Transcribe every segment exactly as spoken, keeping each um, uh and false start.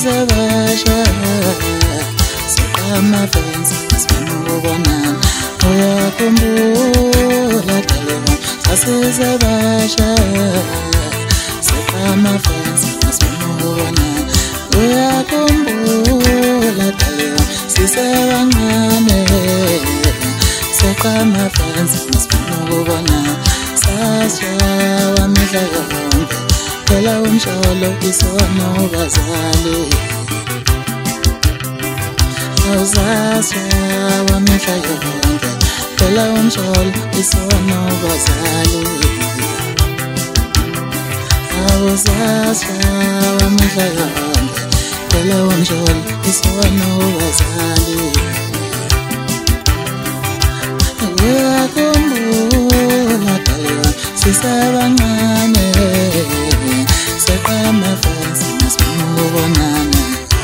sasizabasha sekamafensi sifuna ukubonana uyakhumbula dalewa sasizabasha sekamafensi sifuna ukubonana uyakhumbula dalewa sisebancane sekamafensi sifuna ukubonana sashawa mihla yonke phela umsholo isona ubazali awuzashawa mihla yonke phela umsholo isona ubazali awuzashawa mihla yonke phela umsholo isona ubazali uyakhumbula dalewa sisebancane sekamafensi sifuna ukubonana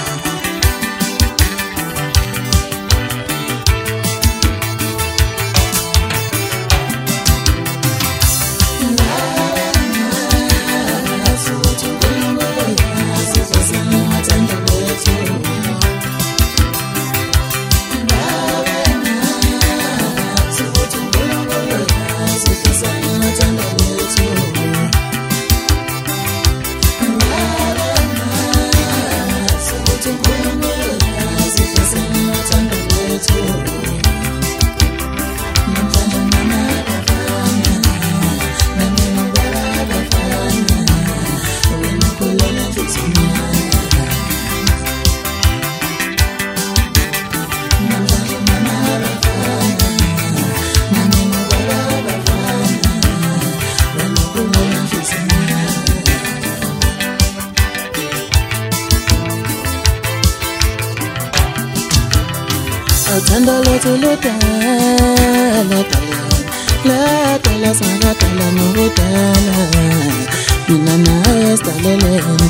uthando lwethu ludala dala ladala sakadala nokudala mina nawe sidalelene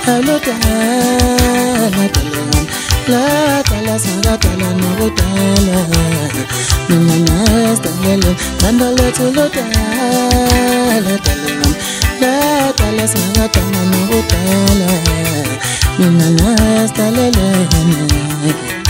aludala dala ladala sakadala nokudala mina nawe sidalelene uthando lwethu ludala dala ladala sakadala nokudala mina nawe sidalelene